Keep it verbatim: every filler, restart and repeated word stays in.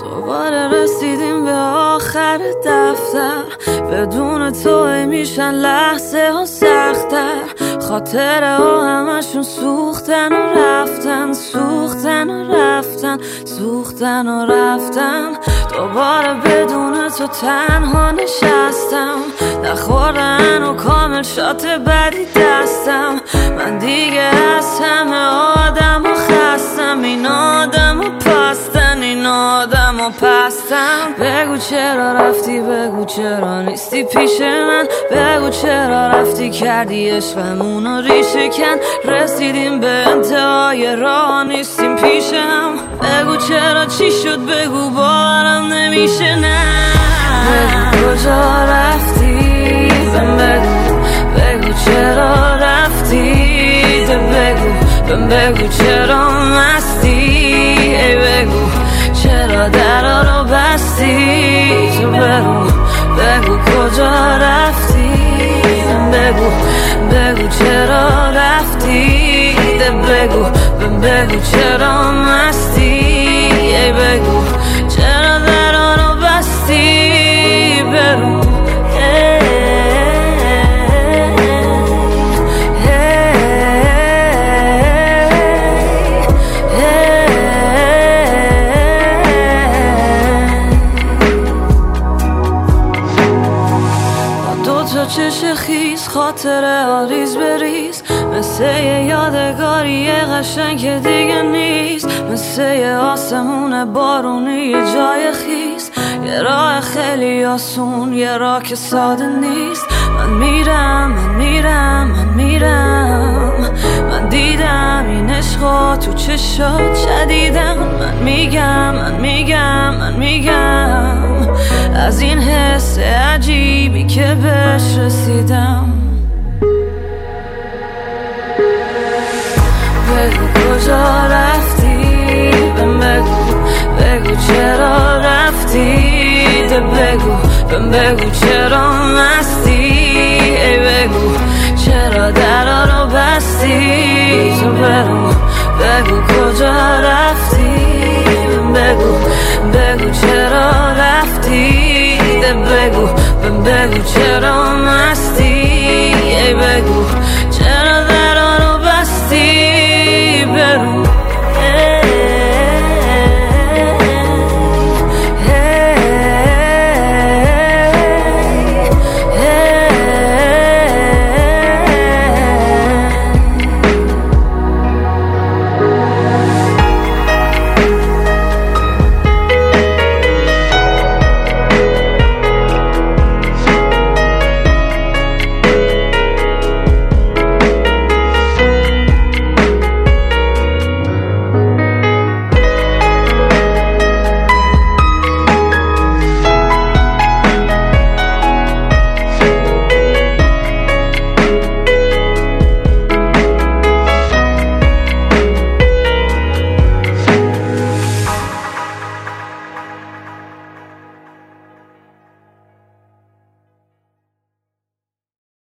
دوباره رسیدیم به آخر دفتر، بدون تو میشن لحظه ها سختر. خاطره ها همشون سوختن و رفتن، سوختن و رفتن، سوختن و رفتن. دوباره بدون تو تنها نشستم، نخوردن و کامل شات بدی دستم. من دیگه از همه آدم و خستم، این آدم و پستن، این آدم و پستم. بگو چرا رفتی، بگو چرا نیستی پیش من، بگو چرا رفتی کردی عشقمونو ریشه کن. رسیدیم به انتهای راه نیستیم پیشم، بگو چرا چی شد، بگو باورم نمیشه. نه بگو کجا رفتی، بهم بگو، بگو چرا رفتی، ده بگو، بهم بگو چرا مستی، ای بگو چرا درا رو بستی. تو برو بگو کجا رفتی، بهم بگو، بگو چرا رفتی، ده بگو، بهم بگو چرا مستی، ای بگو چرا درا رو بستی. برو چش خیز، خاطره ها ریز بریز، مثل یه یادگاری قشنگ که دیگه نیست، مثل یه آسمون بارونی یه جای خیز، یه راه خیلی آسون، یه راه که ساده نیست. من میرم، من میرم، من میرم، من دیدم این عشقا تو چشات شدیدم. من میگم، من میگم، من میگم از این حس عجیبی که بهش رسیدم. بگو کجا رفتی، بهم بگو، بگو چرا رفتی، ده بگو، بهم بگو چرا مستی، ای بگو چرا درا رو بستی. تو برو بگو کجا رفتی، بهم بگو، بگو چرا رفتی، ده بگو، بهم بگو چرا مستی.